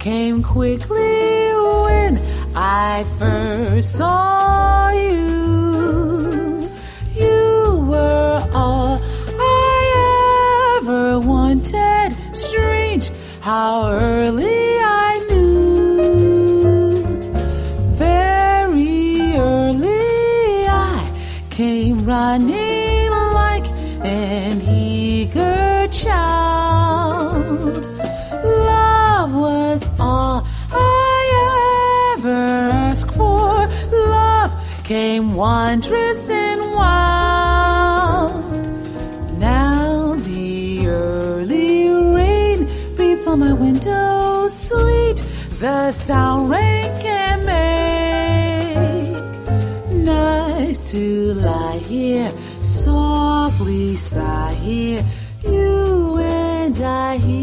came quickly when I first saw you. You were all I ever wanted. Strange how early I knew. Very early I came running like an eager child. Love was all I ever asked for. Love came wondrous and wild. Now the early rain beats on my window, sweet the sound rain can make. Nice to lie here, softly sigh here, you and I here.